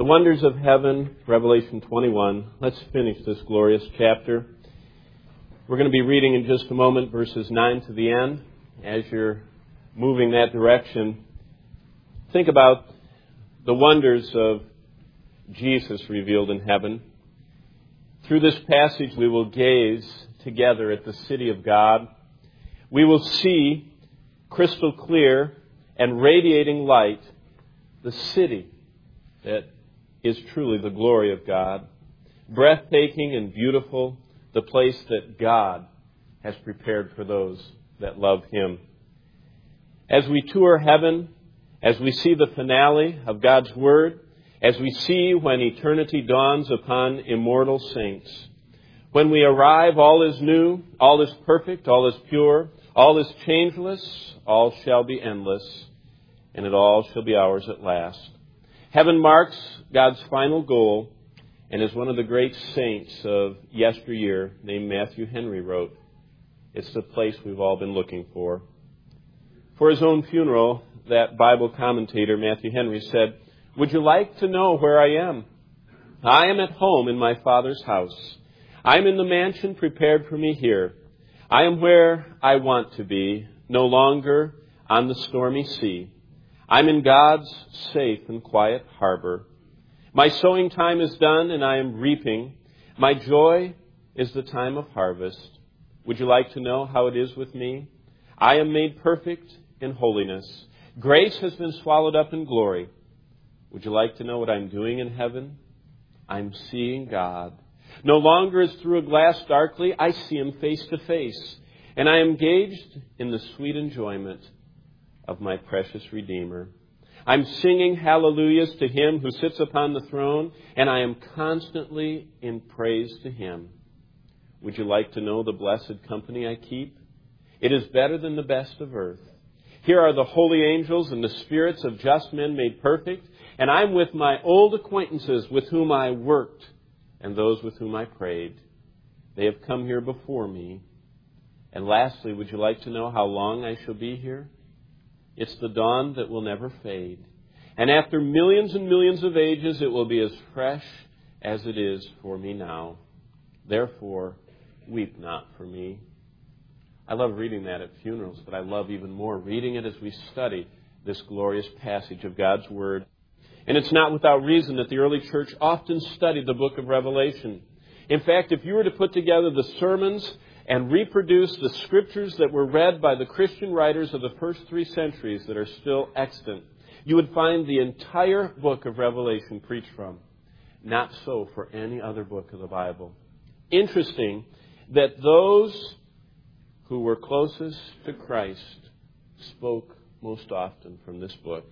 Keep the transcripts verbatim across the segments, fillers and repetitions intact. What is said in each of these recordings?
The wonders of heaven, Revelation twenty-one. Let's finish this glorious chapter. We're going to be reading in just a moment verses nine to the end. As you're moving that direction, think about the wonders of Jesus revealed in heaven. Through this passage, we will gaze together at the city of God. We will see crystal clear and radiating light the city that is truly the glory of God. Breathtaking and beautiful, the place that God has prepared for those that love Him. As we tour heaven, as we see the finale of God's Word, as we see when eternity dawns upon immortal saints, when we arrive, all is new, all is perfect, all is pure, all is changeless, all shall be endless, and it all shall be ours at last. Heaven marks God's final goal, and as one of the great saints of yesteryear named Matthew Henry wrote, it's the place we've all been looking for. For his own funeral, that Bible commentator, Matthew Henry, said, "Would you like to know where I am? I am at home in my Father's house. I am in the mansion prepared for me here. I am where I want to be, no longer on the stormy sea. I'm in God's safe and quiet harbor. My sowing time is done and I am reaping. My joy is the time of harvest. Would you like to know how it is with me? I am made perfect in holiness. Grace has been swallowed up in glory. Would you like to know what I'm doing in heaven? I'm seeing God. No longer as through a glass darkly, I see Him face to face. And I am engaged in the sweet enjoyment of my precious Redeemer. I'm singing hallelujahs to Him who sits upon the throne, and I am constantly in praise to Him. Would you like to know the blessed company I keep? It is better than the best of earth. Here are the holy angels and the spirits of just men made perfect, and I'm with my old acquaintances with whom I worked and those with whom I prayed. They have come here before me. And lastly, would you like to know how long I shall be here? It's the dawn that will never fade. And after millions and millions of ages, it will be as fresh as it is for me now. Therefore, weep not for me." I love reading that at funerals, but I love even more reading it as we study this glorious passage of God's Word. And it's not without reason that the early church often studied the book of Revelation. In fact, if you were to put together the sermons and reproduce the scriptures that were read by the Christian writers of the first three centuries that are still extant, you would find the entire book of Revelation preached from. Not so for any other book of the Bible. Interesting that those who were closest to Christ spoke most often from this book.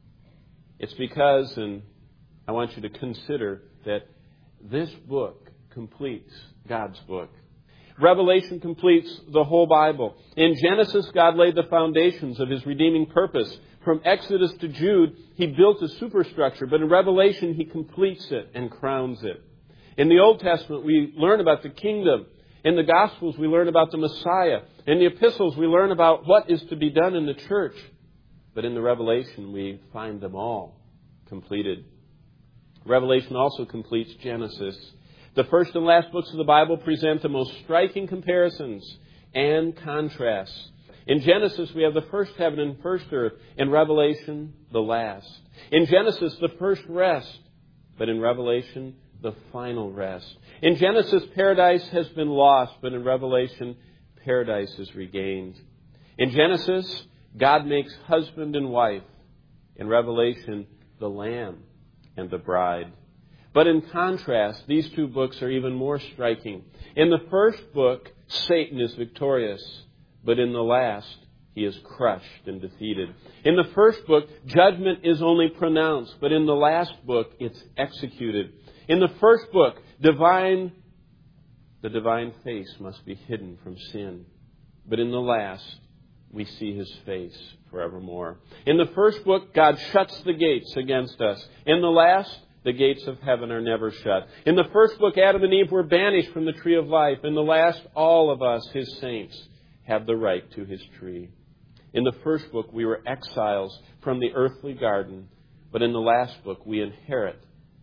It's because, and I want you to consider, that this book completes God's book. Revelation completes the whole Bible. In Genesis, God laid the foundations of His redeeming purpose. From Exodus to Jude, He built a superstructure, but in Revelation, He completes it and crowns it. In the Old Testament, we learn about the kingdom. In the Gospels, we learn about the Messiah. In the epistles, we learn about what is to be done in the church. But in the Revelation, we find them all completed. Revelation also completes Genesis. The first and last books of the Bible present the most striking comparisons and contrasts. In Genesis, we have the first heaven and first earth. In Revelation, the last. In Genesis, the first rest. But in Revelation, the final rest. In Genesis, paradise has been lost. But in Revelation, paradise is regained. In Genesis, God makes husband and wife. In Revelation, the Lamb and the bride. But in contrast, these two books are even more striking. In the first book, Satan is victorious, but in the last, he is crushed and defeated. In the first book, judgment is only pronounced, but in the last book, it's executed. In the first book, divine, the divine face must be hidden from sin, but in the last, we see His face forevermore. In the first book, God shuts the gates against us. In the last, the gates of heaven are never shut. In the first book, Adam and Eve were banished from the tree of life. In the last, all of us, His saints, have the right to His tree. In the first book, we were exiles from the earthly garden. But in the last book, we inherit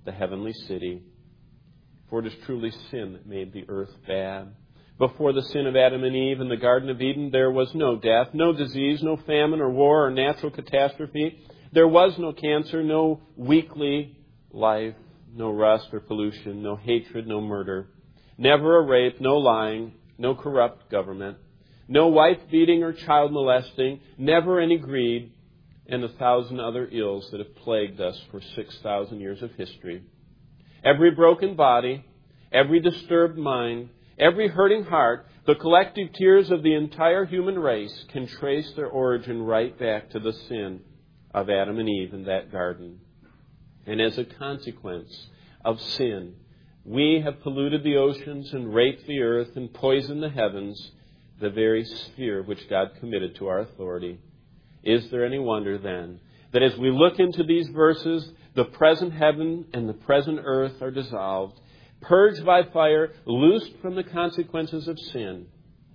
the heavenly city. For it is truly sin that made the earth bad. Before the sin of Adam and Eve in the Garden of Eden, there was no death, no disease, no famine or war or natural catastrophe. There was no cancer, no weakly life, no rust or pollution, no hatred, no murder. Never a rape, no lying, no corrupt government, no wife beating or child molesting, never any greed, and a thousand other ills that have plagued us for six thousand years of history. Every broken body, every disturbed mind, every hurting heart, the collective tears of the entire human race can trace their origin right back to the sin of Adam and Eve in that garden. And as a consequence of sin, we have polluted the oceans and raped the earth and poisoned the heavens, the very sphere which God committed to our authority. Is there any wonder then that as we look into these verses, the present heaven and the present earth are dissolved, purged by fire, loosed from the consequences of sin.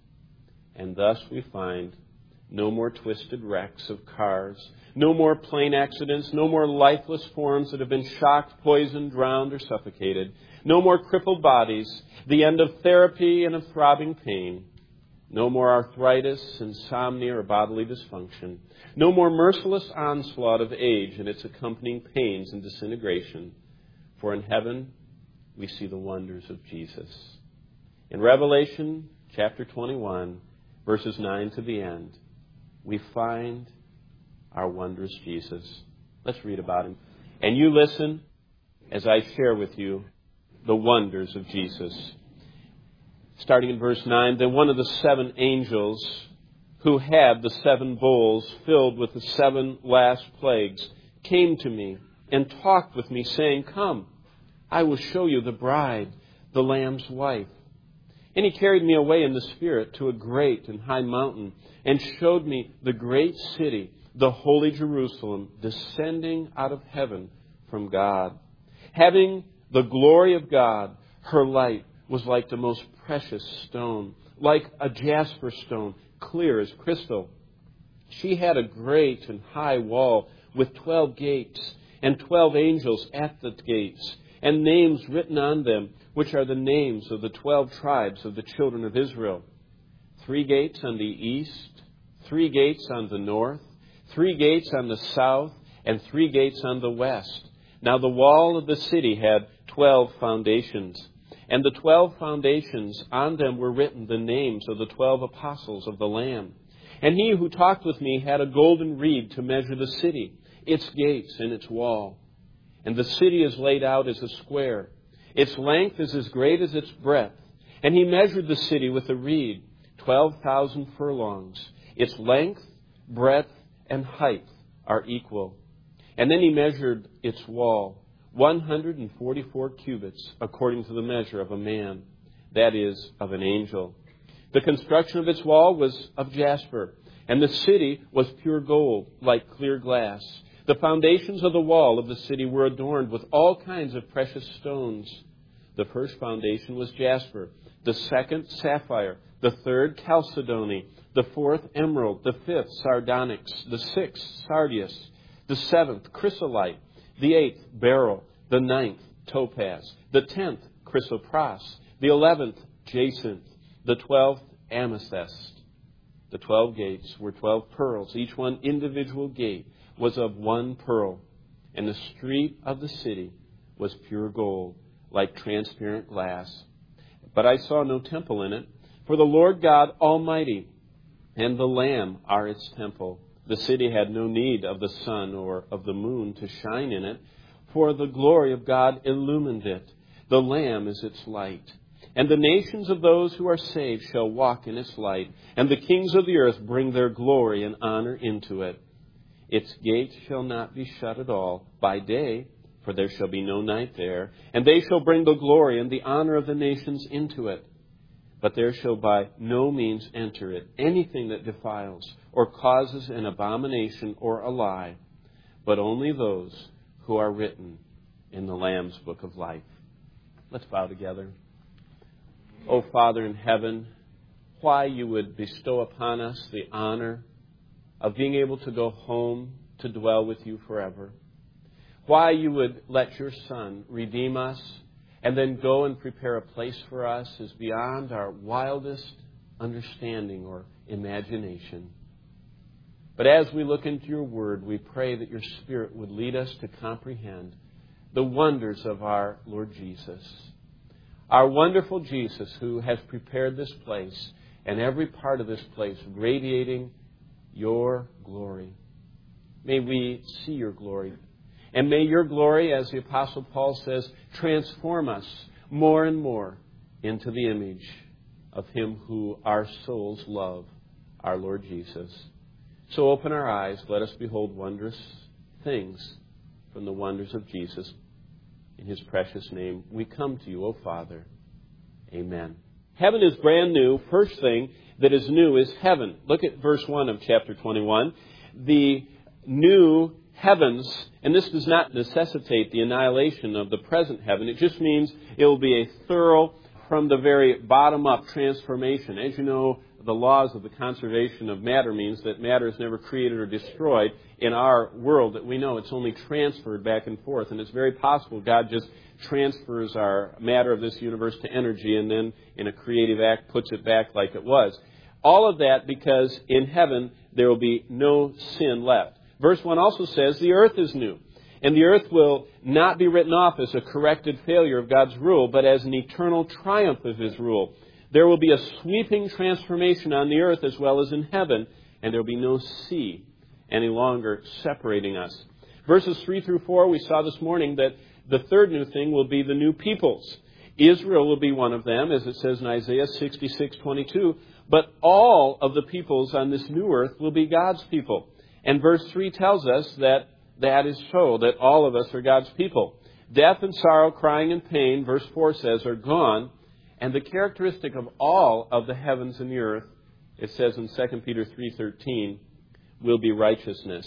And thus we find no more twisted wrecks of cars, no more plane accidents, no more lifeless forms that have been shocked, poisoned, drowned, or suffocated, no more crippled bodies, the end of therapy and of throbbing pain, no more arthritis, insomnia, or bodily dysfunction, no more merciless onslaught of age and its accompanying pains and disintegration. For in heaven, we see the wonders of Jesus. In Revelation chapter twenty-one, verses nine to the end, we find our wondrous Jesus. Let's read about him. And you listen as I share with you the wonders of Jesus. Starting in verse nine, then one of the seven angels who had the seven bowls filled with the seven last plagues came to me and talked with me, saying, Come, I will show you the bride, the Lamb's wife. And he carried me away in the Spirit to a great and high mountain and showed me the great city, the holy Jerusalem, descending out of heaven from God. Having the glory of God, her light was like the most precious stone, like a jasper stone, clear as crystal. She had a great and high wall with twelve gates, and twelve angels at the gates, and names written on them, which are the names of the twelve tribes of the children of Israel. Three gates on the east, three gates on the north, three gates on the south, and three gates on the west. Now the wall of the city had twelve foundations, and the twelve foundations, on them were written the names of the twelve apostles of the Lamb. And he who talked with me had a golden reed to measure the city, its gates and its wall. And the city is laid out as a square. Its length is as great as its breadth. And he measured the city with a reed, twelve thousand furlongs. Its length, breadth, and height are equal. And then he measured its wall, one hundred forty-four cubits, according to the measure of a man, that is, of an angel. The construction of its wall was of jasper, and the city was pure gold, like clear glass. The foundations of the wall of the city were adorned with all kinds of precious stones. The first foundation was jasper, the second sapphire, the third chalcedony, the fourth emerald, the fifth sardonyx, the sixth sardius, the seventh chrysolite, the eighth beryl, the ninth topaz, the tenth chrysoprase, the eleventh jacinth, the twelfth amethyst. The twelve gates were twelve pearls. Each one individual gate was of one pearl, and the street of the city was pure gold, like transparent glass. But I saw no temple in it, for the Lord God Almighty and the Lamb are its temple. The city had no need of the sun or of the moon to shine in it, for the glory of God illumined it. The Lamb is its light. And the nations of those who are saved shall walk in its light, and the kings of the earth bring their glory and honor into it. Its gates shall not be shut at all by day, for there shall be no night there, and they shall bring the glory and the honor of the nations into it. But there shall by no means enter it anything that defiles or causes an abomination or a lie, but only those who are written in the Lamb's book of life. Let's bow together. O Father in heaven, why you would bestow upon us the honor of being able to go home to dwell with you forever. why you would let your Son redeem us and then go and prepare a place for us is beyond our wildest understanding or imagination. But as we look into your Word, we pray that your Spirit would lead us to comprehend the wonders of our Lord Jesus. Our wonderful Jesus, who has prepared this place and every part of this place radiating your glory. May we see your glory. And may your glory, as the Apostle Paul says, transform us more and more into the image of Him who our souls love, our Lord Jesus. So open our eyes, let us behold wondrous things from the wonders of Jesus. In His precious name, we come to you, O Father. Amen. Heaven is brand new. First thing that is new is heaven. Look at verse one of chapter twenty-one. The new heavens, and this does not necessitate the annihilation of the present heaven. It just means it will be a thorough, from the very bottom-up transformation. As you know, the laws of the conservation of matter means that matter is never created or destroyed. In our world that we know, it's only transferred back and forth. And it's very possible God just transfers our matter of this universe to energy and then in a creative act puts it back like it was. All of that because in heaven there will be no sin left. Verse one also says the earth is new. And the earth will not be written off as a corrected failure of God's rule, but as an eternal triumph of His rule. There will be a sweeping transformation on the earth as well as in heaven, and there will be no sea any longer separating us. Verses three through four, we saw this morning that the third new thing will be the new peoples. Israel will be one of them, as it says in Isaiah sixty-six twenty-two. But all of the peoples on this new earth will be God's people. And verse three tells us that that is so, that all of us are God's people. Death and sorrow, crying and pain, verse four says, are gone. And the characteristic of all of the heavens and the earth, it says in Second Peter three thirteen, will be righteousness.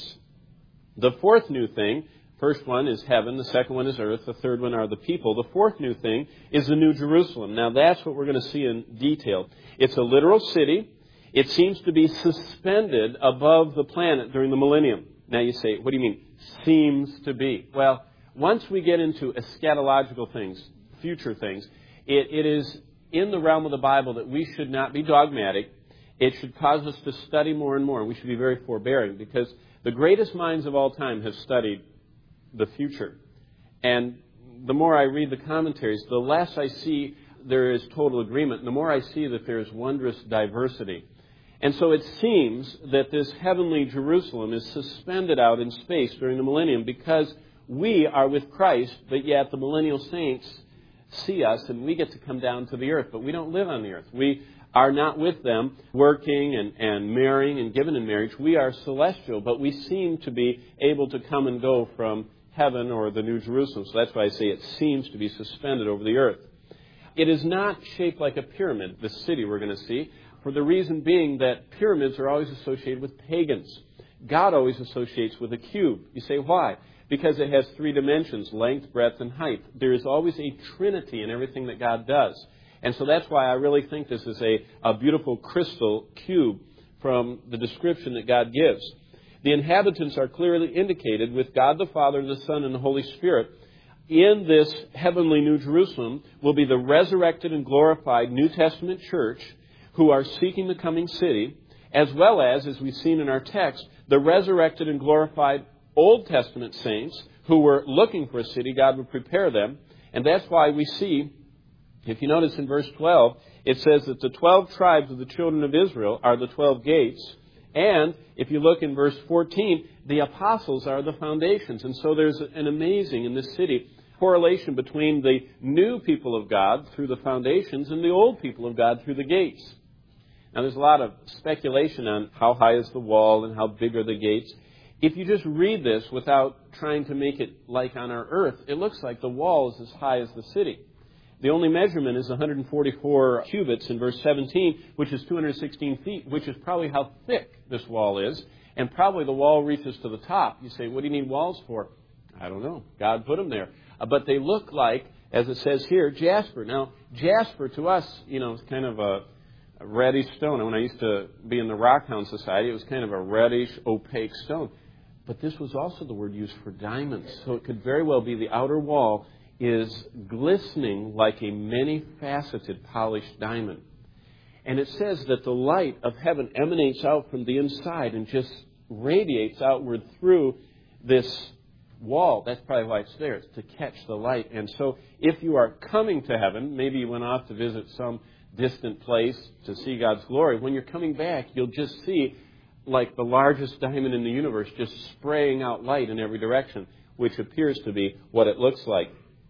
The fourth new thing, first one is heaven, the second one is earth, the third one are the people. The fourth new thing is the New Jerusalem. Now that's what we're going to see in detail. It's a literal city. It seems to be suspended above the planet during the millennium. Now you say, what do you mean, seems to be? Well, once we get into eschatological things, future things, it, it is in the realm of the Bible that we should not be dogmatic. It should cause us to study more and more. We should be very forbearing because the greatest minds of all time have studied the future. And the more I read the commentaries, the less I see there is total agreement, and the more I see that there is wondrous diversity. And so it seems that this heavenly Jerusalem is suspended out in space during the millennium because we are with Christ, but yet the millennial saints see us and we get to come down to the earth, but we don't live on the earth. We are not with them working and, and marrying and given in marriage. We are celestial, but we seem to be able to come and go from heaven or the New Jerusalem. So that's why I say it seems to be suspended over the earth. It is not shaped like a pyramid, the city we're going to see, for the reason being that pyramids are always associated with pagans. God always associates with a cube. You say, why? Because it has three dimensions, length, breadth, and height. There is always a trinity in everything that God does. And so that's why I really think this is a, a beautiful crystal cube from the description that God gives. The inhabitants are clearly indicated with God the Father, the Son, and the Holy Spirit. In this heavenly New Jerusalem will be the resurrected and glorified New Testament church who are seeking the coming city, as well as, as we've seen in our text, the resurrected and glorified Old Testament saints who were looking for a city. God would prepare them. And that's why we see, if you notice in verse twelve, it says that the twelve tribes of the children of Israel are the twelve gates. And if you look in verse fourteen, the apostles are the foundations. And so there's an amazing, in this city, correlation between the new people of God through the foundations and the old people of God through the gates. Now, there's a lot of speculation on how high is the wall and how big are the gates. If you just read this without trying to make it like on our earth, it looks like the wall is as high as the city. The only measurement is one hundred forty-four cubits in verse seventeen, which is two hundred sixteen feet, which is probably how thick this wall is. And probably the wall reaches to the top. You say, what do you need walls for? I don't know. God put them there. Uh, but they look like, as it says here, jasper. Now, jasper to us, you know, is kind of a, a reddish stone. And when I used to be in the Rockhound Society, it was kind of a reddish, opaque stone. But this was also the word used for diamonds. So it could very well be the outer wall is glistening like a many-faceted polished diamond. And it says that the light of heaven emanates out from the inside and just radiates outward through this wall. That's probably why it's there. It's to catch the light. And so if you are coming to heaven, maybe you went off to visit some distant place to see God's glory, when you're coming back, you'll just see like the largest diamond in the universe just spraying out light in every direction, which appears to be what it looks like.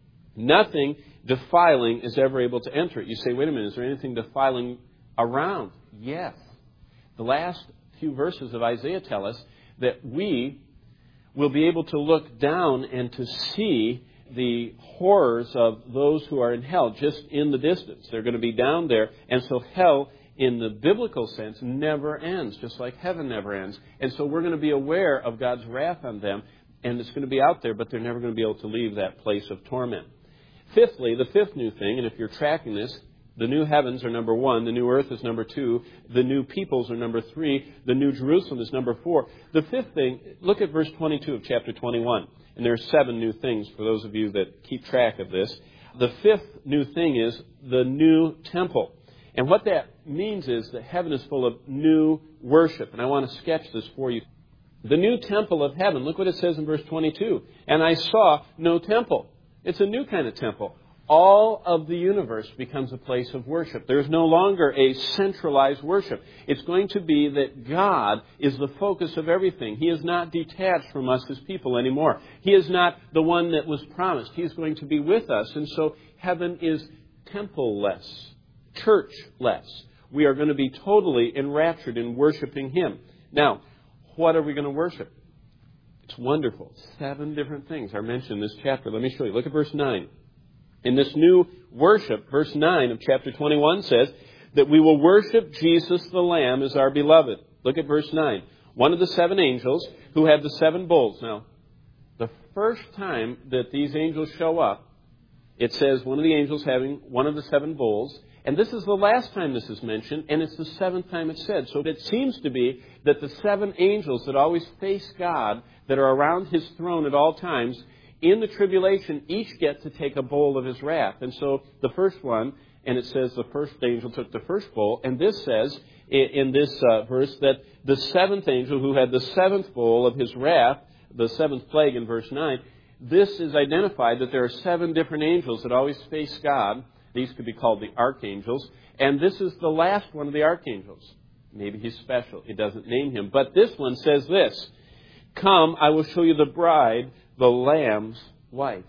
Nothing defiling is ever able to enter it. You say, wait a minute, is there anything defiling around? Yes. The last few verses of Isaiah tell us that we will be able to look down and to see the horrors of those who are in hell just in the distance. They're going to be down there. And so hell, in the biblical sense, never ends, just like heaven never ends. And so we're going to be aware of God's wrath on them, and it's going to be out there, but they're never going to be able to leave that place of torment. Fifthly, the fifth new thing, and if you're tracking this, the new heavens are number one, the new earth is number two, the new peoples are number three, the new Jerusalem is number four. The fifth thing, look at verse twenty-two of chapter twenty-one. And there are seven new things for those of you that keep track of this. The fifth new thing is the new temple. And what that means is that heaven is full of new worship. And I want to sketch this for you. The new temple of heaven, look what it says in verse twenty-two. And I saw no temple. It's a new kind of temple. All of the universe becomes a place of worship. There's no longer a centralized worship. It's going to be that God is the focus of everything. He is not detached from us as people anymore. He is not the one that was promised. He's going to be with us. And so heaven is temple-less, church-less. We are going to be totally enraptured in worshiping Him. Now, what are we going to worship? It's wonderful. Seven different things are mentioned in this chapter. Let me show you. Look at verse nine. In this new worship, verse nine of chapter twenty-one says that we will worship Jesus the Lamb as our beloved. Look at verse nine. One of the seven angels who had the seven bowls. Now, the first time that these angels show up, it says one of the angels having one of the seven bowls. And this is the last time this is mentioned, and it's the seventh time it's said. So it seems to be that the seven angels that always face God, that are around His throne at all times, in the tribulation, each get to take a bowl of His wrath. And so the first one, and it says the first angel took the first bowl. And this says in this uh, verse that the seventh angel who had the seventh bowl of His wrath, the seventh plague in verse nine, this is identified that there are seven different angels that always face God. These could be called the archangels. And this is the last one of the archangels. Maybe he's special. It doesn't name him. But this one says this: "Come, I will show you the bride, the Lamb's wife."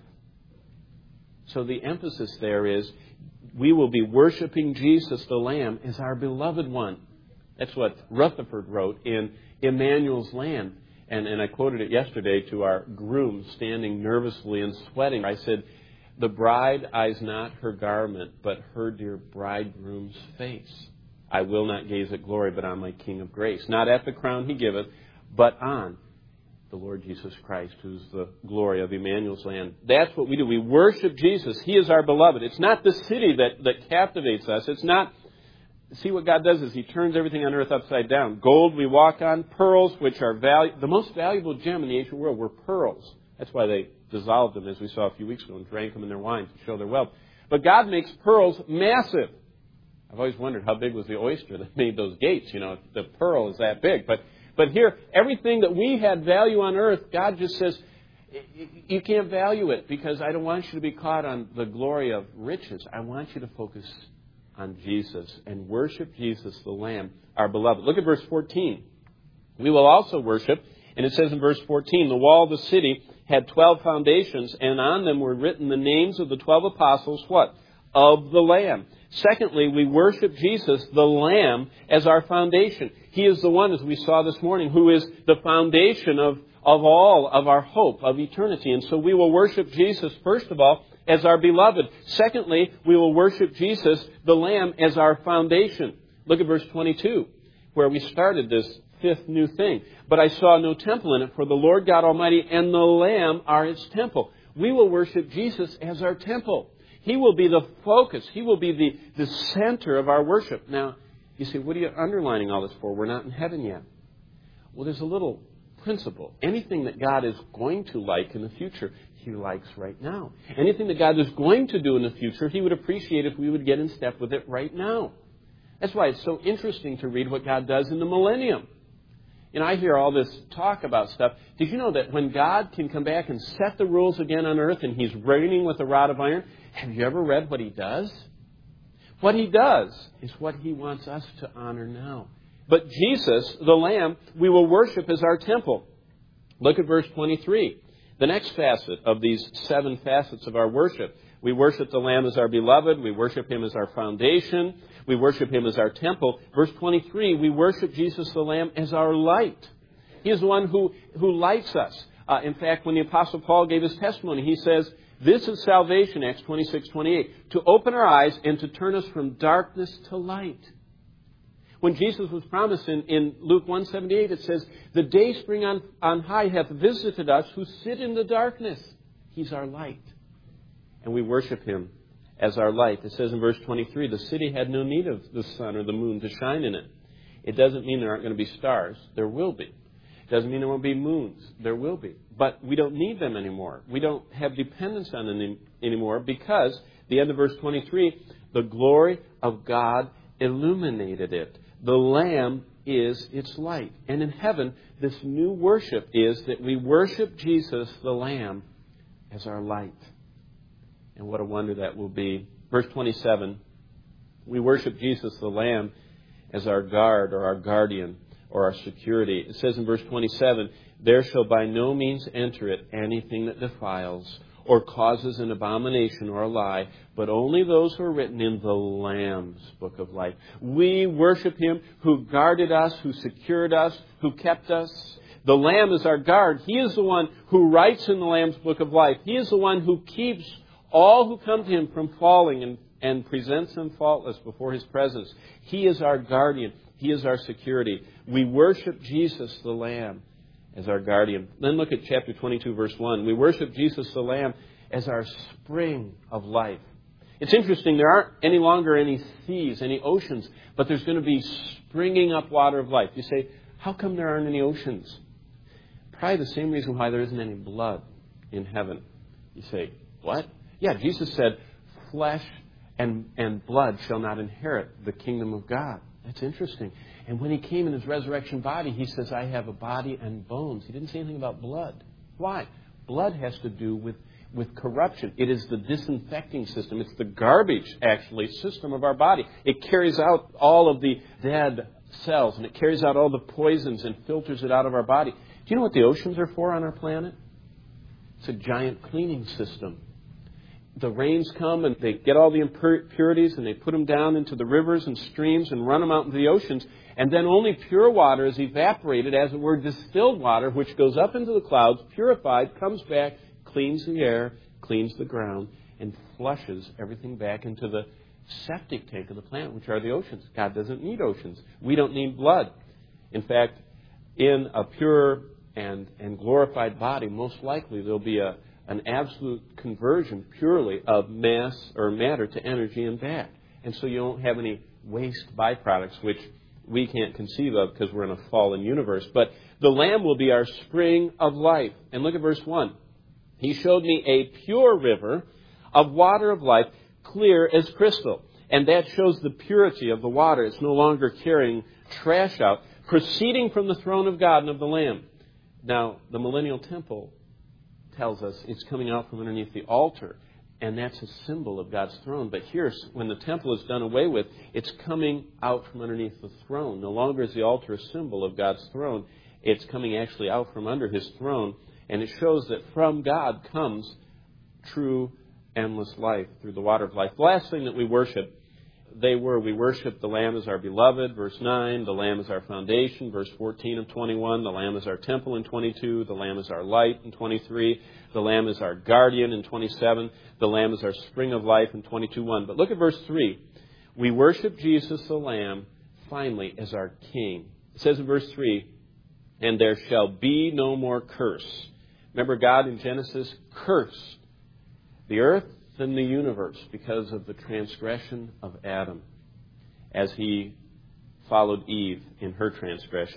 So the emphasis there is we will be worshiping Jesus the Lamb as our beloved one. That's what Rutherford wrote in Emmanuel's Land. And, and I quoted it yesterday to our groom standing nervously and sweating. I said, "The bride eyes not her garment, but her dear bridegroom's face. I will not gaze at glory, but on my King of grace. Not at the crown He giveth, but on the Lord Jesus Christ, who's the glory of Emmanuel's Land." That's what we do. We worship Jesus. He is our beloved. It's not the city that, that captivates us. It's not... See, what God does is He turns everything on earth upside down. Gold we walk on, pearls, which are valu- the most valuable gem in the ancient world were pearls. That's why they dissolved them, as we saw a few weeks ago, and drank them in their wine to show their wealth. But God makes pearls massive. I've always wondered how big was the oyster that made those gates. You know, the pearl is that big. But But here, everything that we had value on earth, God just says, you can't value it because I don't want you to be caught on the glory of riches. I want you to focus on Jesus and worship Jesus, the Lamb, our beloved. Look at verse fourteen. We will also worship, and it says in verse fourteen, "The wall of the city had twelve foundations, and on them were written the names of the twelve apostles," what? "Of the Lamb." Secondly, we worship Jesus, the Lamb, as our foundation. He is the one, as we saw this morning, who is the foundation of, of all of our hope, of eternity. And so we will worship Jesus, first of all, as our beloved. Secondly, we will worship Jesus, the Lamb, as our foundation. Look at verse twenty-two, where we started this fifth new thing. "But I saw no temple in it, for the Lord God Almighty and the Lamb are its temple." We will worship Jesus as our temple. He will be the focus. He will be the, the center of our worship. Now, you say, what are you underlining all this for? We're not in heaven yet. Well, there's a little principle. Anything that God is going to like in the future, He likes right now. Anything that God is going to do in the future, He would appreciate if we would get in step with it right now. That's why it's so interesting to read what God does in the millennium. You know, I hear all this talk about stuff. Did you know that when God can come back and set the rules again on earth and He's reigning with a rod of iron, have you ever read what He does? What He does is what He wants us to honor now. But Jesus, the Lamb, we will worship as our temple. Look at verse twenty-three. The next facet of these seven facets of our worship. We worship the Lamb as our beloved. We worship Him as our foundation. We worship Him as our temple. Verse twenty-three, we worship Jesus the Lamb as our light. He is the one who, who lights us. Uh, in fact, when the Apostle Paul gave his testimony, he says, this is salvation, Acts twenty-six twenty-eight, to open our eyes and to turn us from darkness to light. When Jesus was promised in, in Luke one seventy-eight, it says, the day spring on, on high hath visited us who sit in the darkness. He's our light. And we worship Him as our light. It says in verse twenty-three, the city had no need of the sun or the moon to shine in it. It doesn't mean there aren't going to be stars. There will be. It doesn't mean there won't be moons. There will be. But we don't need them anymore. We don't have dependence on them anymore because, the end of verse twenty-three, the glory of God illuminated it. The Lamb is its light. And in heaven, this new worship is that we worship Jesus, the Lamb, as our light. And what a wonder that will be. Verse twenty-seven, we worship Jesus, the Lamb, as our guard or our guardian or our security. It says in verse twenty-seven, there shall by no means enter it anything that defiles or causes an abomination or a lie, but only those who are written in the Lamb's book of life. We worship Him who guarded us, who secured us, who kept us. The Lamb is our guard. He is the one who writes in the Lamb's book of life. He is the one who keeps all who come to Him from falling and, and presents them faultless before His presence. He is our guardian. He is our security. We worship Jesus, the Lamb, as our guardian. Then look at chapter twenty-two, verse one. We worship Jesus, the Lamb, as our spring of life. It's interesting, there aren't any longer any seas, any oceans, but there's going to be springing up water of life. You say, how come there aren't any oceans? Probably the same reason why there isn't any blood in heaven. You say, what? Yeah, Jesus said, flesh and, and blood shall not inherit the kingdom of God. That's interesting. And when He came in His resurrection body, He says, I have a body and bones. He didn't say anything about blood. Why? Blood has to do with, with corruption. It is the disinfecting system. It's the garbage, actually, system of our body. It carries out all of the dead cells, and it carries out all the poisons and filters it out of our body. Do you know what the oceans are for on our planet? It's a giant cleaning system. The rains come and they get all the impurities and they put them down into the rivers and streams and run them out into the oceans. And then only pure water is evaporated, as it were, distilled water, which goes up into the clouds, purified, comes back, cleans the air, cleans the ground, and flushes everything back into the septic tank of the planet, which are the oceans. God doesn't need oceans. We don't need blood. In fact, in a pure and, and glorified body, most likely there'll be a an absolute conversion purely of mass or matter to energy and back. And so you don't have any waste byproducts, which we can't conceive of because we're in a fallen universe. But the Lamb will be our spring of life. And look at verse one. He showed me a pure river of water of life, clear as crystal. And that shows the purity of the water. It's no longer carrying trash out, proceeding from the throne of God and of the Lamb. Now, the millennial temple tells us it's coming out from underneath the altar, and that's a symbol of God's throne. But here, when the temple is done away with, it's coming out from underneath the throne. No longer is the altar a symbol of God's throne. It's coming actually out from under His throne, and it shows that from God comes true, endless life through the water of life. The last thing that we worship, they were, we worship the Lamb as our beloved, verse nine. The Lamb is our foundation, verse fourteen of twenty-one. The Lamb is our temple in twenty-two. The Lamb is our light in twenty-three. The Lamb is our guardian in twenty-seven. The Lamb is our spring of life in twenty-two one. But look at verse three. We worship Jesus the Lamb, finally, as our King. It says in verse three, and there shall be no more curse. Remember, God in Genesis cursed the earth and the universe because of the transgression of Adam as he followed Eve in her transgression.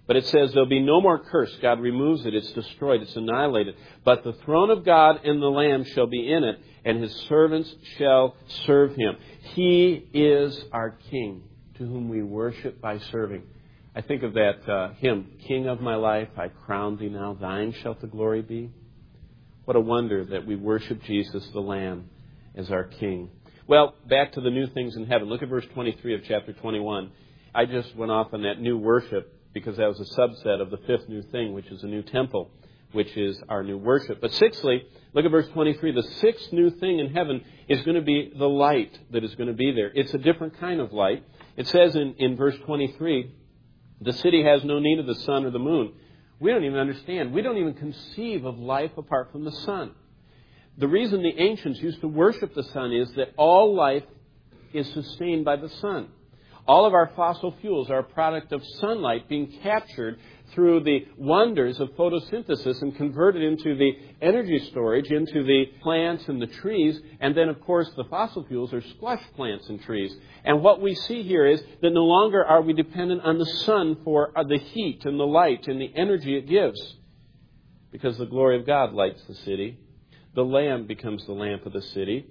But it says there'll be no more curse. God removes it. It's destroyed. It's annihilated. But the throne of God and the Lamb shall be in it, and His servants shall serve Him. He is our King, to whom we worship by serving. I think of that uh, hymn, King of my life, I crown Thee now, Thine shall the glory be. What a wonder that we worship Jesus, the Lamb, as our King. Well, back to the new things in heaven. Look at verse twenty-three of chapter twenty-one. I just went off on that new worship because that was a subset of the fifth new thing, which is a new temple, which is our new worship. But sixthly, look at verse twenty-three. The sixth new thing in heaven is going to be the light that is going to be there. It's a different kind of light. It says in, in verse twenty-three, the city has no need of the sun or the moon. We don't even understand. We don't even conceive of life apart from the sun. The reason the ancients used to worship the sun is that all life is sustained by the sun. All of our fossil fuels are a product of sunlight being captured through the wonders of photosynthesis and converted into the energy storage, into the plants and the trees. And then, of course, the fossil fuels are squash plants and trees. And what we see here is that no longer are we dependent on the sun for the heat and the light and the energy it gives, because the glory of God lights the city. The Lamb becomes the lamp of the city.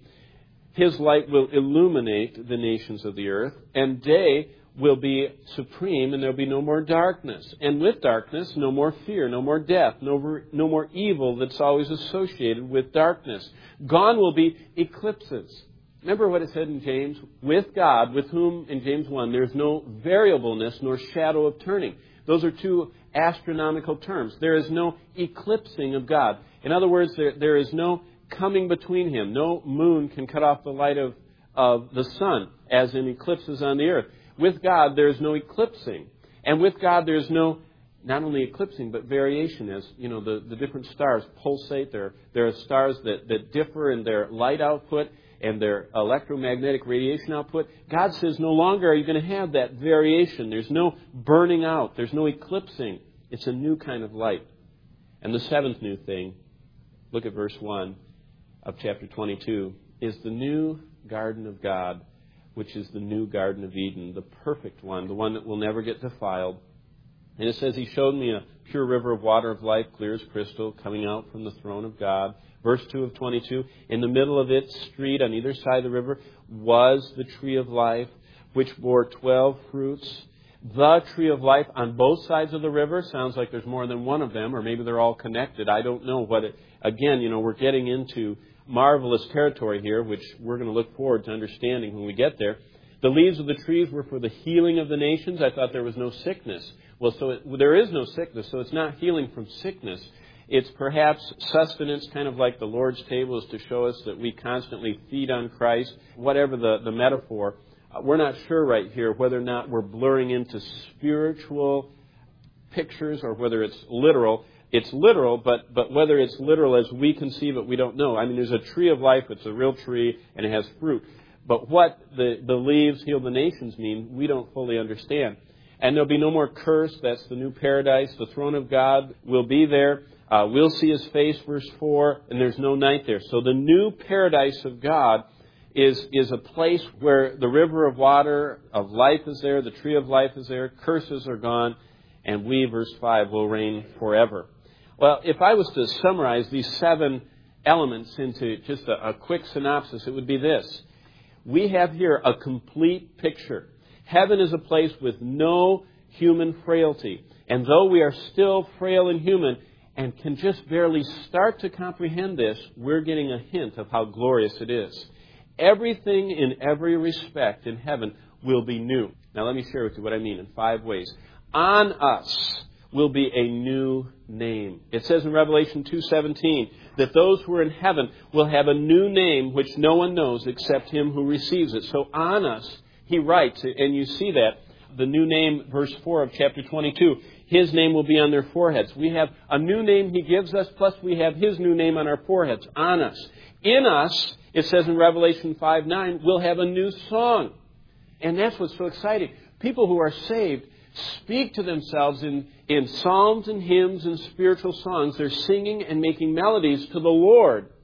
His light will illuminate the nations of the earth, and day will be supreme, and there will be no more darkness. And with darkness, no more fear, no more death, no, no more evil that's always associated with darkness. Gone will be eclipses. Remember what it said in James? With God, with whom, in James one, there's no variableness nor shadow of turning. Those are two astronomical terms. There is no eclipsing of God. In other words, there, there is no coming between Him. No moon can cut off the light of, of the sun, as in eclipses on the earth. With God, there is no eclipsing. And with God, there is no, not only eclipsing, but variation. As, you know, the, the different stars pulsate. There, there are stars that, that differ in their light output and their electromagnetic radiation output. God says no longer are you going to have that variation. There's no burning out. There's no eclipsing. It's a new kind of light. And the seventh new thing, look at verse one of chapter twenty-two, is the new garden of God, which is the new Garden of Eden, the perfect one, the one that will never get defiled. And it says, He showed me a pure river of water of life, clear as crystal, coming out from the throne of God. Verse two of twenty-two, in the middle of its street, on either side of the river, was the tree of life, which bore twelve fruits. The tree of life on both sides of the river. Sounds like there's more than one of them, or maybe they're all connected. I don't know what it... Again, you know, we're getting into marvelous territory here, which we're going to look forward to understanding when we get there. The leaves of the trees were for the healing of the nations. I thought there was no sickness. Well, so it, there is no sickness, so it's not healing from sickness. It's perhaps sustenance, kind of like the Lord's table is to show us that we constantly feed on Christ. Whatever the, the metaphor, uh, we're not sure right here whether or not we're blurring into spiritual pictures or whether it's literal. It's literal, but, but whether it's literal as we conceive it, we don't know. I mean, there's a tree of life. It's a real tree, and it has fruit. But what the, the leaves heal the nations mean, we don't fully understand. And there'll be no more curse. That's the new paradise. The throne of God will be there. Uh, we'll see His face, verse four, and there's no night there. So the new paradise of God is, is a place where the river of water of life is there, the tree of life is there, curses are gone, and we, verse five, will reign forever. Well, if I was to summarize these seven elements into just a, a quick synopsis, it would be this. We have here a complete picture. Heaven is a place with no human frailty. And though we are still frail and human and can just barely start to comprehend this, we're getting a hint of how glorious it is. Everything in every respect in heaven will be new. Now let me share with you what I mean in five ways. On us will be a new name. It says in Revelation two seventeen that those who are in heaven will have a new name which no one knows except Him who receives it. So on us, He writes, and you see that, the new name, verse four of chapter twenty-two, His name will be on their foreheads. We have a new name He gives us, plus we have His new name on our foreheads, on us. In us, it says in Revelation five nine, we'll have a new song. And that's what's so exciting. People who are saved speak to themselves in, in psalms and hymns and spiritual songs. They're singing and making melodies to the Lord.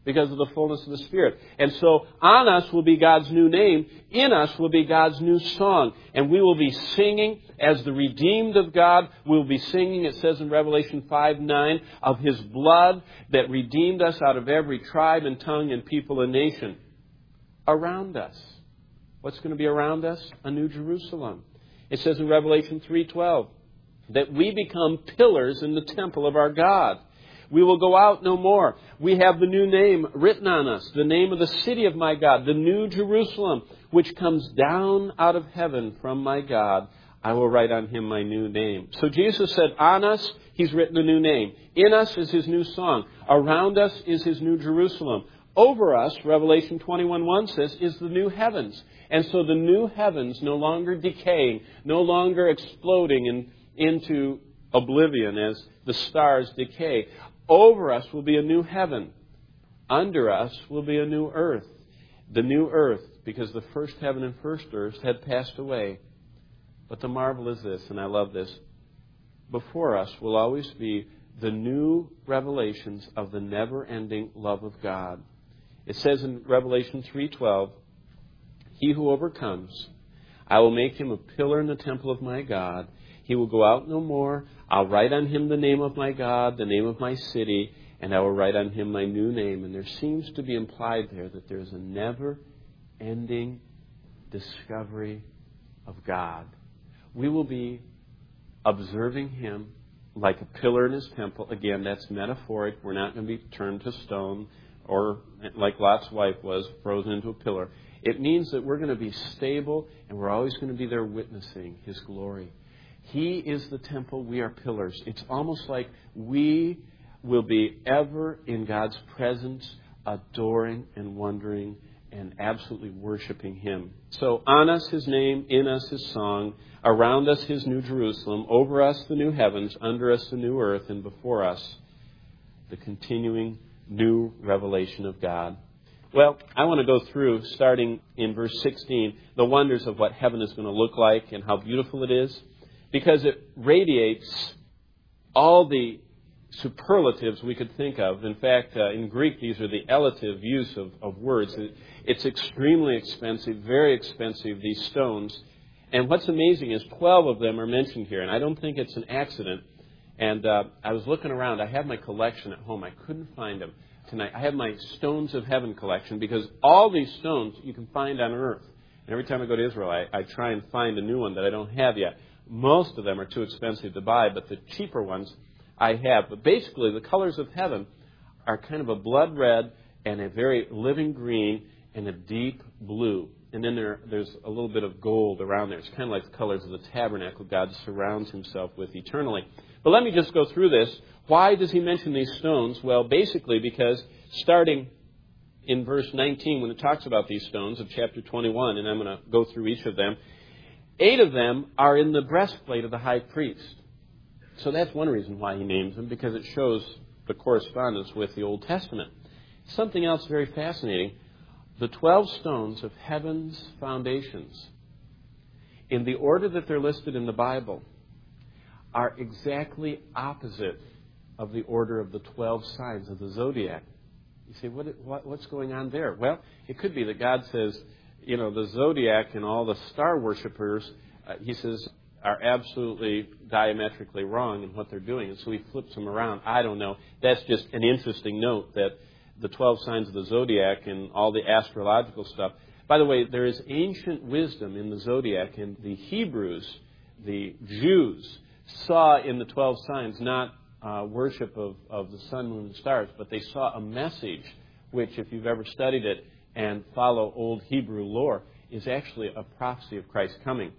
because of the fullness of the Spirit. And so on us will be God's new name. In us will be God's new song. And we will be singing as the redeemed of God. We'll be singing, it says in Revelation five nine, of His blood that redeemed us out of every tribe and tongue and people and nation. Around us. What's going to be around us? A new Jerusalem. It says in Revelation three twelve that we become pillars in the temple of our God. We will go out no more. We have the new name written on us, the name of the city of my God, the new Jerusalem, which comes down out of heaven from my God. I will write on him my new name. So Jesus said, on us, He's written a new name. In us is His new song. Around us is His new Jerusalem. Over us, Revelation twenty-one one says, is the new heavens. And so the new heavens, no longer decaying, no longer exploding in, into oblivion as the stars decay. Over us will be a new heaven. Under us will be a new earth. The new earth, because the first heaven and first earth had passed away. But the marvel is this, and I love this. Before us will always be the new revelations of the never-ending love of God. It says in Revelation three twelve, he who overcomes, I will make him a pillar in the temple of my God. He will go out no more. I'll write on him the name of my God, the name of my city, and I will write on him my new name. And there seems to be implied there that there's a never-ending discovery of God. We will be observing Him like a pillar in His temple. Again, that's metaphoric. We're not going to be turned to stone or, like Lot's wife was, frozen into a pillar. It means that we're going to be stable and we're always going to be there witnessing His glory. He is the temple. We are pillars. It's almost like we will be ever in God's presence, adoring and wondering and absolutely worshiping Him. So on us His name, in us His song, around us His new Jerusalem, over us the new heavens, under us the new earth, and before us the continuing new revelation of God. Well, I want to go through, starting in verse sixteen, the wonders of what heaven is going to look like and how beautiful it is, because it radiates all the superlatives we could think of. In fact, uh, in Greek, these are the elative use of, of words. It, it's extremely expensive, very expensive, these stones. And what's amazing is twelve of them are mentioned here, and I don't think it's an accident. And uh, I was looking around. I have my collection at home. I couldn't find them tonight. I have my Stones of Heaven collection, because all these stones you can find on earth. And every time I go to Israel, I, I try and find a new one that I don't have yet. Most of them are too expensive to buy, but the cheaper ones I have. But basically, the colors of heaven are kind of a blood red and a very living green and a deep blue. And then there, there's a little bit of gold around there. It's kind of like the colors of the tabernacle God surrounds Himself with eternally. But let me just go through this. Why does He mention these stones? Well, basically because starting in verse nineteen, when it talks about these stones of chapter twenty-one, and I'm going to go through each of them, eight of them are in the breastplate of the high priest. So that's one reason why He names them, because it shows the correspondence with the Old Testament. Something else very fascinating. The twelve stones of heaven's foundations, in the order that they're listed in the Bible, are exactly opposite of the order of the twelve signs of the zodiac. You say, what, what, what's going on there? Well, it could be that God says, you know, the zodiac and all the star worshippers, uh, He says, are absolutely diametrically wrong in what they're doing. And so He flips them around. I don't know. That's just an interesting note, that the twelve signs of the zodiac and all the astrological stuff. By the way, there is ancient wisdom in the zodiac, and the Hebrews, the Jews, saw in the twelve signs not uh, worship of, of the sun, moon, and stars, but they saw a message which, if you've ever studied it and follow old Hebrew lore, is actually a prophecy of Christ's coming.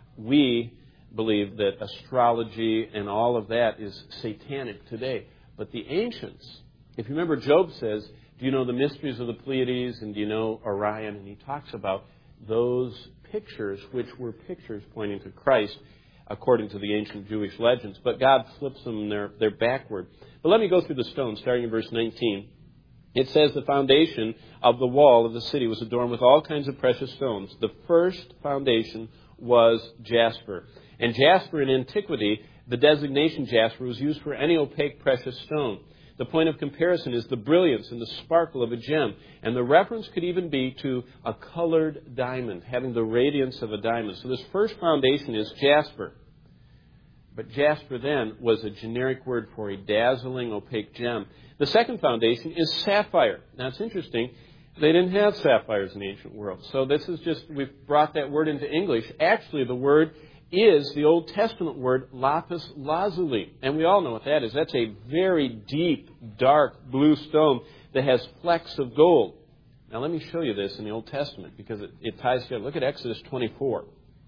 We believe that astrology and all of that is satanic today. But the ancients, if you remember, Job says, do you know the mysteries of the Pleiades and do you know Orion? And he talks about those pictures, which were pictures pointing to Christ, according to the ancient Jewish legends. But God flips them and they're, they're backward. But let me go through the stones, starting in verse nineteen. It says the foundation of the wall of the city was adorned with all kinds of precious stones. The first foundation was jasper. And jasper in antiquity, the designation jasper, was used for any opaque precious stone. The point of comparison is the brilliance and the sparkle of a gem. And the reference could even be to a colored diamond, having the radiance of a diamond. So this first foundation is jasper. But jasper then was a generic word for a dazzling, opaque gem. The second foundation is sapphire. Now it's interesting. They didn't have sapphires in the ancient world. So this is just, we've brought that word into English. Actually, the word is the Old Testament word lapis lazuli. And we all know what that is. That's a very deep, dark blue stone that has flecks of gold. Now let me show you this in the Old Testament because it, it ties together. Look at Exodus twenty-four.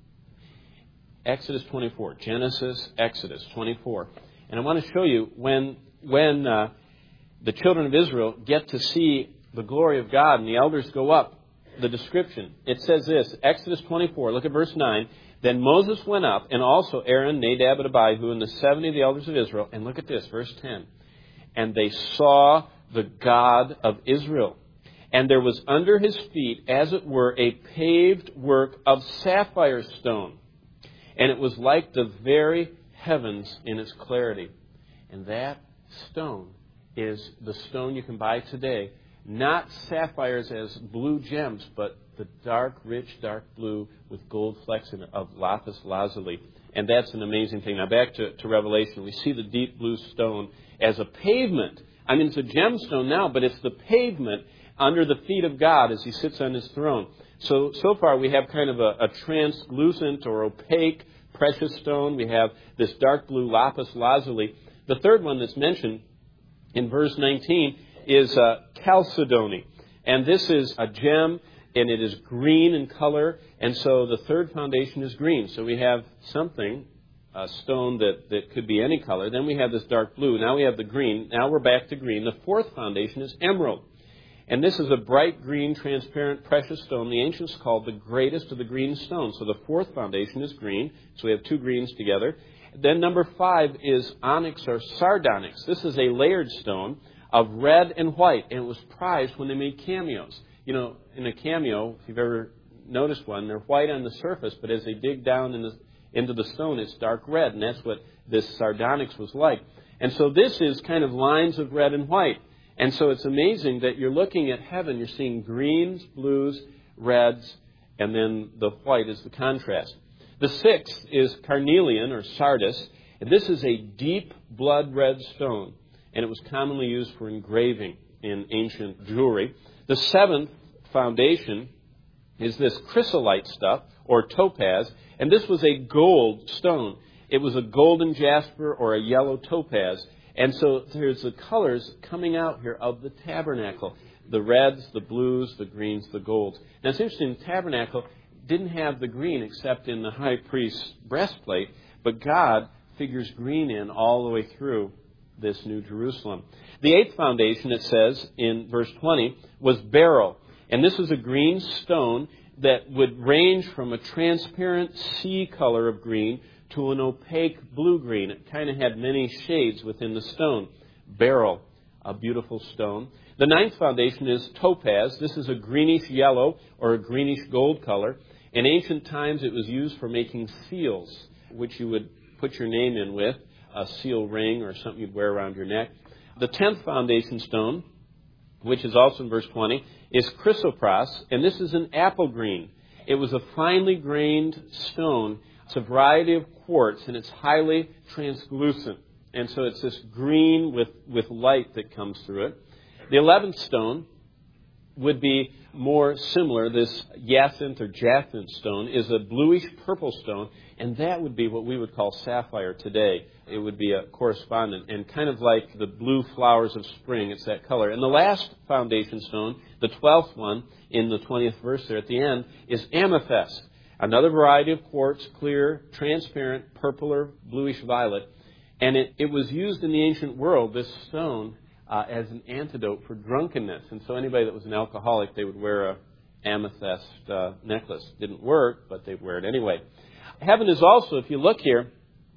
Exodus twenty-four. Genesis, Exodus twenty-four. And I want to show you when, when uh, the children of Israel get to see the glory of God and the elders go up, the description. It says this, Exodus twenty-four, look at verse nine. Then Moses went up, and also Aaron, Nadab, and Abihu, and the seventy of the elders of Israel. And look at this, verse ten. And they saw the God of Israel. And there was under his feet, as it were, a paved work of sapphire stone. And it was like the very heavens in its clarity. And that stone is the stone you can buy today. Not sapphires as blue gems, but the dark, rich, dark blue with gold flecks in it of lapis lazuli. And that's an amazing thing. Now back to, to Revelation. We see the deep blue stone as a pavement. I mean, it's a gemstone now, but it's the pavement under the feet of God as he sits on his throne. So, so far we have kind of a, a translucent or opaque precious stone. We have this dark blue lapis lazuli. The third one that's mentioned in verse nineteen is uh, chalcedony. And this is a gem, and it is green in color. And so the third foundation is green. So we have something, a stone that, that could be any color. Then we have this dark blue. Now we have the green. Now we're back to green. The fourth foundation is emerald. And this is a bright green, transparent, precious stone. The ancients called the greatest of the green stones. So the fourth foundation is green. So we have two greens together. Then number five is onyx or sardonyx. This is a layered stone of red and white. And it was prized when they made cameos. You know, in a cameo, if you've ever noticed one, they're white on the surface, but as they dig down in the, into the stone, it's dark red. And that's what this sardonyx was like. And so this is kind of lines of red and white. And so it's amazing that you're looking at heaven, you're seeing greens, blues, reds, and then the white is the contrast. The sixth is carnelian or sardis, and this is a deep blood red stone, and it was commonly used for engraving in ancient jewelry. The seventh foundation is this chrysolite stuff, or topaz, and this was a gold stone. It was a golden jasper or a yellow topaz. And so there's the colors coming out here of the tabernacle. The reds, the blues, the greens, the golds. Now it's interesting, the tabernacle didn't have the green except in the high priest's breastplate, but God figures green in all the way through this New Jerusalem. The eighth foundation, it says in verse twenty, was beryl. And this was a green stone that would range from a transparent sea color of green to an opaque blue-green. It kind of had many shades within the stone. Beryl, a beautiful stone. The ninth foundation is topaz. This is a greenish yellow or a greenish gold color. In ancient times, it was used for making seals, which you would put your name in with, a seal ring or something you'd wear around your neck. The tenth foundation stone, which is also in verse twenty, is chrysoprase, and this is an apple green. It was a finely grained stone. It's a variety of quartz, and it's highly translucent. And so it's this green with, with light that comes through it. The eleventh stone would be more similar. This jacinth or jacinth stone is a bluish purple stone, and that would be what we would call sapphire today. It would be a correspondent, and kind of like the blue flowers of spring, it's that color. And the last foundation stone, the twelfth one in the twentieth verse there at the end, is amethyst. Another variety of quartz, clear, transparent, purple or bluish violet. And it, it was used in the ancient world, this stone, uh, as an antidote for drunkenness. And so anybody that was an alcoholic, they would wear a amethyst uh, necklace. Didn't work, but they'd wear it anyway. Heaven is also, if you look here,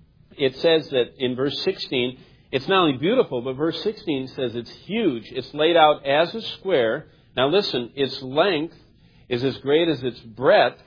it says that in verse sixteen, it's not only beautiful, but verse sixteen says it's huge. It's laid out as a square. Now listen, its length is as great as its breadth.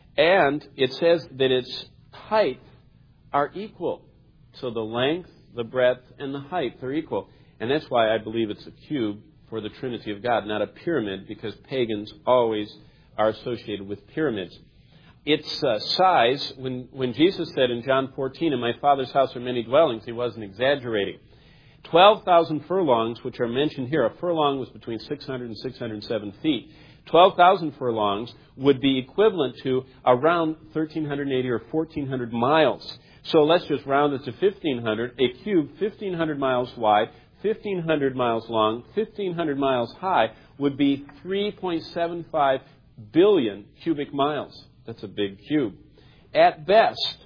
And it says that its height are equal. So the length, the breadth, and the height are equal. And that's why I believe it's a cube for the Trinity of God, not a pyramid, because pagans always are associated with pyramids. Its uh, size, when, when Jesus said in John fourteen, "In my Father's house are many dwellings," he wasn't exaggerating. twelve thousand furlongs, which are mentioned here, a furlong was between six hundred and six hundred seven feet. twelve thousand furlongs would be equivalent to around one thousand three hundred eighty or fourteen hundred miles. So let's just round it to fifteen hundred. A cube fifteen hundred miles wide, fifteen hundred miles long, fifteen hundred miles high would be three point seven five billion cubic miles. That's a big cube. At best,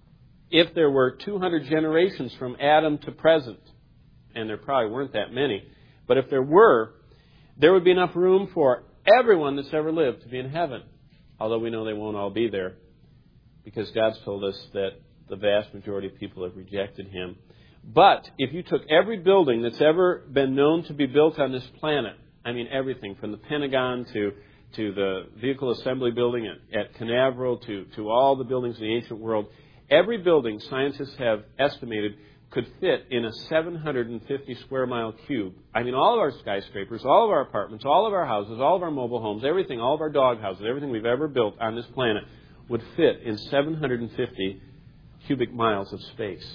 if there were two hundred generations from Adam to present, and there probably weren't that many, but if there were, there would be enough room for everyone that's ever lived to be in heaven. Although we know they won't all be there, because God's told us that the vast majority of people have rejected Him. But if you took every building that's ever been known to be built on this planet, I mean everything from the Pentagon to to the Vehicle Assembly Building at, at Canaveral to, to all the buildings in the ancient world, every building scientists have estimated could fit in a seven hundred fifty square mile cube. I mean, all of our skyscrapers, all of our apartments, all of our houses, all of our mobile homes, everything, all of our dog houses, everything we've ever built on this planet would fit in seven hundred fifty cubic miles of space.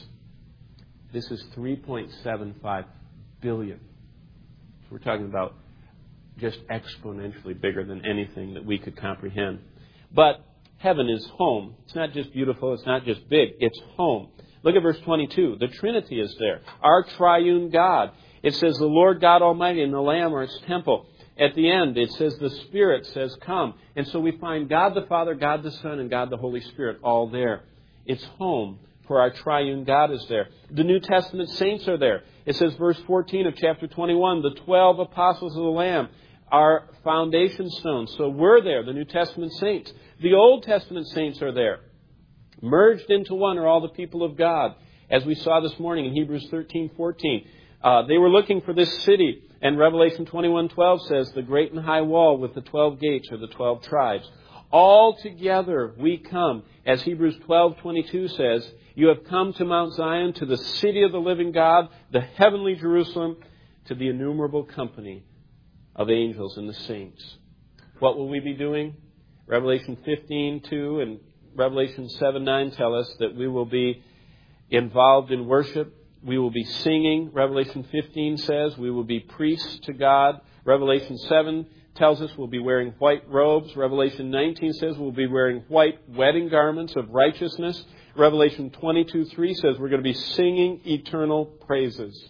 This is three point seven five billion. So we're talking about just exponentially bigger than anything that we could comprehend. But heaven is home. It's not just beautiful. It's not just big. It's home. Look at verse twenty-two. The Trinity is there. Our triune God. It says the Lord God Almighty and the Lamb are its temple. At the end, it says the Spirit says come. And so we find God the Father, God the Son, and God the Holy Spirit all there. It's home, for our triune God is there. The New Testament saints are there. It says verse fourteen of chapter twenty-one, the twelve apostles of the Lamb are foundation stones. So we're there, the New Testament saints. The Old Testament saints are there. Merged into one are all the people of God. As we saw this morning in Hebrews thirteen fourteen. Uh, they were looking for this city. And Revelation twenty-one twelve says, the great and high wall with the twelve gates are the twelve tribes. All together we come. As Hebrews twelve twenty-two says, you have come to Mount Zion, to the city of the living God, the heavenly Jerusalem, to the innumerable company of angels and the saints. What will we be doing? Revelation fifteen two and Revelation seven nine tell us that we will be involved in worship. We will be singing. Revelation fifteen says we will be priests to God. Revelation seven tells us we'll be wearing white robes. Revelation nineteen says we'll be wearing white wedding garments of righteousness. Revelation twenty-two three says we're going to be singing eternal praises.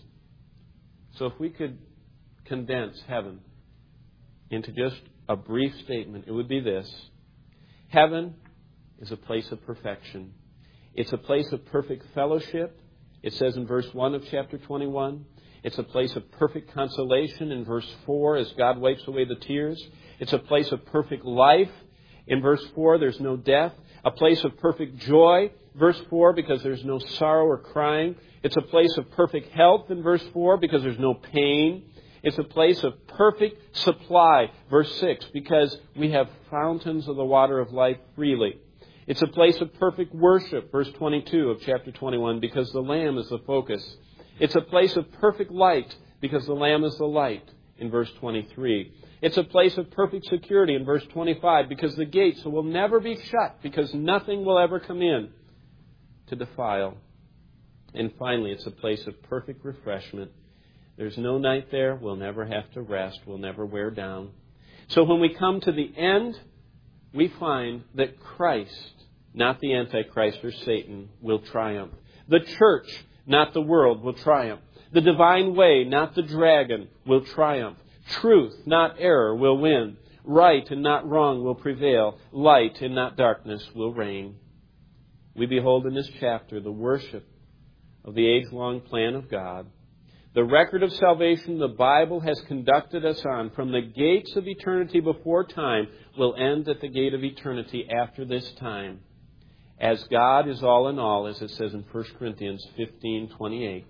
So if we could condense heaven into just a brief statement, it would be this. Heaven is a place of perfection. It's a place of perfect fellowship. It says in verse one of chapter twenty-one. It's a place of perfect consolation in verse four as God wipes away the tears. It's a place of perfect life. In verse four, there's no death. A place of perfect joy. Verse four, because there's no sorrow or crying. It's a place of perfect health in verse four because there's no pain. It's a place of perfect supply. Verse six, because we have fountains of the water of life freely. It's a place of perfect worship. Verse twenty-two of chapter twenty-one, because the Lamb is the focus. It's a place of perfect light because the Lamb is the light in verse twenty-three. It's a place of perfect security in verse twenty-five because the gates will never be shut because nothing will ever come in to defile. And finally, it's a place of perfect refreshment. There's no night there. We'll never have to rest. We'll never wear down. So when we come to the end, we find that Christ, not the Antichrist or Satan, will triumph. The church, not the world, will triumph. The divine way, not the dragon, will triumph. Truth, not error, will win. Right and not wrong will prevail. Light and not darkness will reign. We behold in this chapter the worship of the age-long plan of God. The record of salvation the Bible has conducted us on from the gates of eternity before time will end at the gate of eternity after this time. As God is all in all, as it says in First Corinthians fifteen twenty-eight.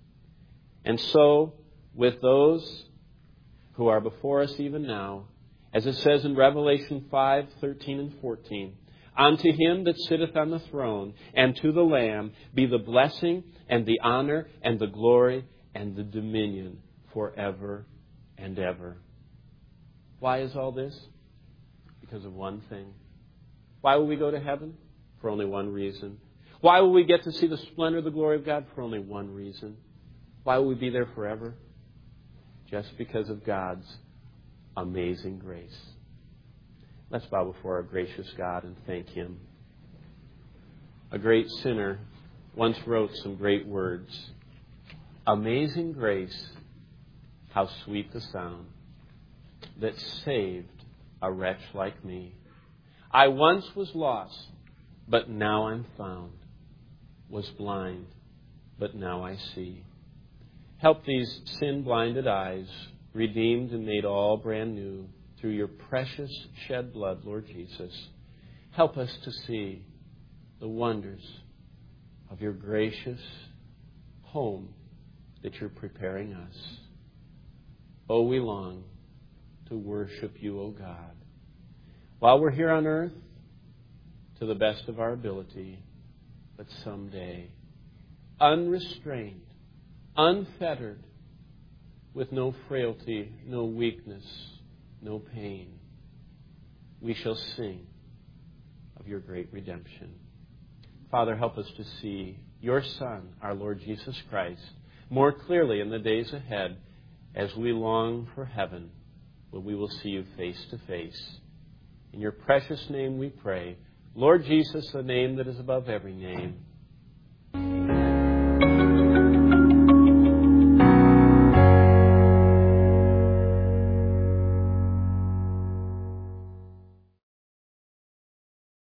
And so, with those who are before us even now, as it says in Revelation five thirteen and fourteen, unto him that sitteth on the throne and to the Lamb be the blessing and the honor and the glory and the dominion forever and ever. Why is all this? Because of one thing. Why will we go to heaven? For only one reason. Why will we get to see the splendor of the glory of God? For only one reason. Why will we be there forever? Just because of God's amazing grace. Let's bow before our gracious God and thank Him. A great sinner once wrote some great words. Amazing grace, how sweet the sound that saved a wretch like me. I once was lost, but now I'm found. Was blind, but now I see. Help these sin-blinded eyes, redeemed and made all brand new through your precious shed blood, Lord Jesus. Help us to see the wonders of your gracious home that you're preparing us. Oh, we long to worship you, O God. While we're here on earth, to the best of our ability, but someday, unrestrained, unfettered, with no frailty, no weakness, no pain, we shall sing of your great redemption. Father, help us to see your Son, our Lord Jesus Christ, more clearly in the days ahead as we long for heaven, where we will see you face to face. In your precious name we pray. Lord Jesus, the name that is above every name.